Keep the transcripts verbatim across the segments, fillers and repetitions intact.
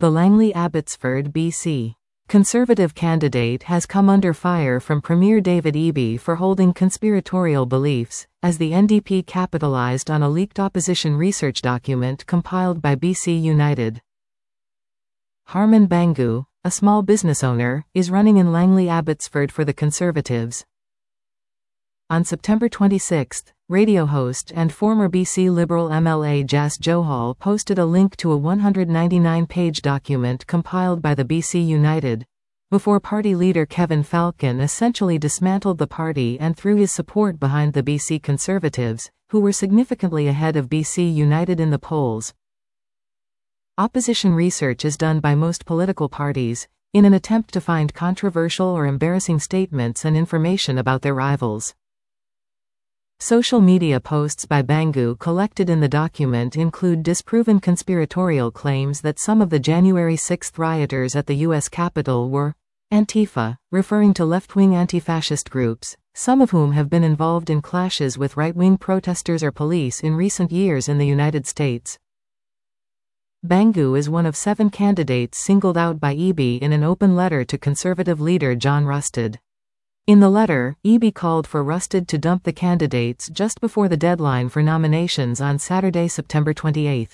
The Langley Abbotsford, B C Conservative candidate has come under fire from Premier David Eby for holding conspiratorial beliefs, as the N D P capitalised on a leaked opposition research document compiled by B C United. Harman Bangu, a small business owner, is running in Langley Abbotsford for the Conservatives. On September twenty-sixth, radio host and former B C Liberal M L A Jas Johal posted a link to a one hundred ninety-nine page document compiled by the B C United, before party leader Kevin Falcon essentially dismantled the party and threw his support behind the B C Conservatives, who were significantly ahead of B C United in the polls. Opposition research is done by most political parties, in an attempt to find controversial or embarrassing statements and information about their rivals. Social media posts by Bangu collected in the document include disproven conspiratorial claims that some of the January sixth rioters at the U S Capitol were Antifa, referring to left-wing anti-fascist groups, some of whom have been involved in clashes with right-wing protesters or police in recent years in the United States. Bangu is one of seven candidates singled out by Eby in an open letter to Conservative leader John Rustad. In the letter, Eby called for Rustad to dump the candidates just before the deadline for nominations on Saturday, September twenty-eighth.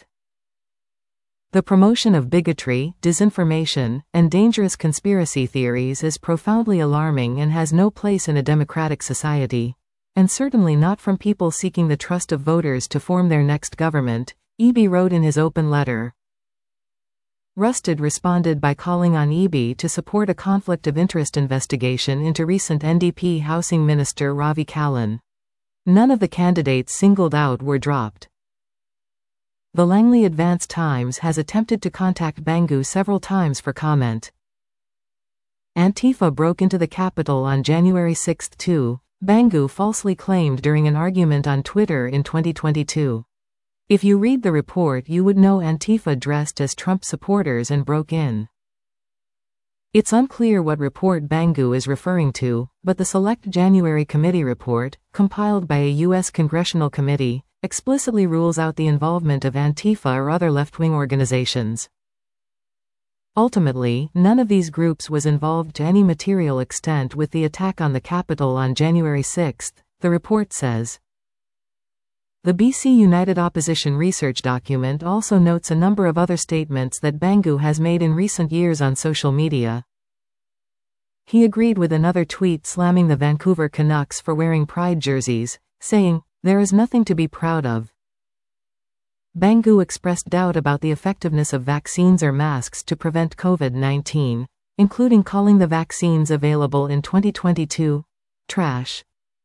The promotion of bigotry, disinformation, and dangerous conspiracy theories is profoundly alarming and has no place in a democratic society, and certainly not from people seeking the trust of voters to form their next government, Eby wrote in his open letter. Rustad responded by calling on Eby to support a conflict of interest investigation into recent N D P Housing Minister Ravi Kahlon. None of the candidates singled out were dropped. The Langley Advance Times has attempted to contact Bangu several times for comment. Antifa broke into the Capitol on January sixth too, Bangu falsely claimed during an argument on Twitter in twenty twenty-two. If you read the report, you would know Antifa dressed as Trump supporters and broke in. It's unclear what report Bangu is referring to, but the Select January Committee report, compiled by a U S congressional committee, explicitly rules out the involvement of Antifa or other left-wing organizations. Ultimately, none of these groups was involved to any material extent with the attack on the Capitol on January sixth, the report says. The B C United opposition research document also notes a number of other statements that Bangu has made in recent years on social media. He agreed with another tweet slamming the Vancouver Canucks for wearing pride jerseys, saying, "There is nothing to be proud of." Bangu expressed doubt about the effectiveness of vaccines or masks to prevent COVID nineteen, including calling the vaccines available in twenty twenty-two trash.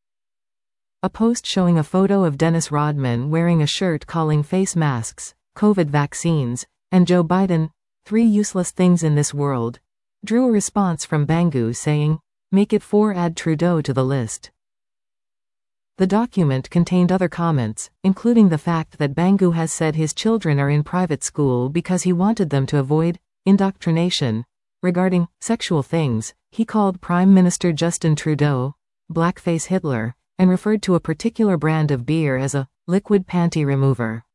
A post showing a photo of Dennis Rodman wearing a shirt calling face masks, COVID vaccines, and Joe Biden, three useless things in this world, drew a response from Bangu saying, "Make it four, add Trudeau to the list." The document contained other comments, including the fact that Bangu has said his children are in private school because he wanted them to avoid indoctrination regarding sexual things. He called Prime Minister Justin Trudeau blackface Hitler, and referred to a particular brand of beer as a liquid panty remover.